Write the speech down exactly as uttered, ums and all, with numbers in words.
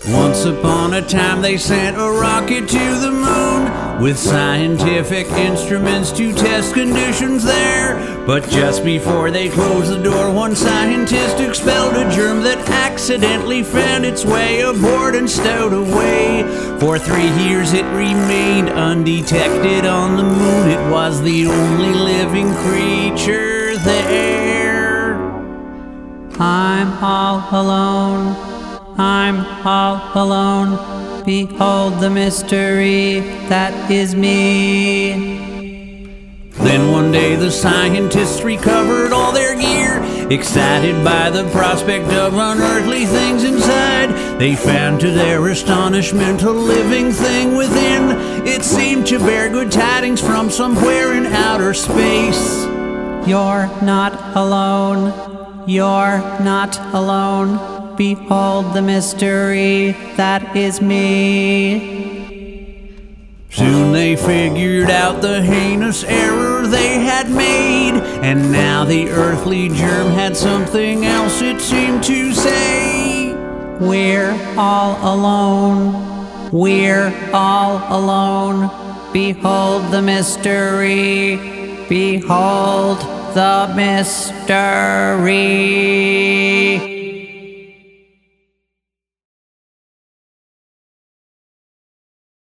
Once upon a time they sent a rocket to the moon with scientific instruments to test conditions there. But just before they closed the door, one scientist expelled a germ that accidentally found its way aboard and stowed away. For three years it remained undetected on the moon. It was the only living creature there. I'm all alone. I'm all alone. Behold the mystery that is me. Then one day the scientists recovered all their gear, excited by the prospect of unearthly things inside. They found to their astonishment a living thing within. It seemed to bear good tidings from somewhere in outer space. You're not alone. You're not alone. Behold the mystery that is me. Soon they figured out the heinous error they had made, and now the earthly germ had something else it seemed to say. We're all alone. We're all alone. Behold the mystery. Behold the mystery.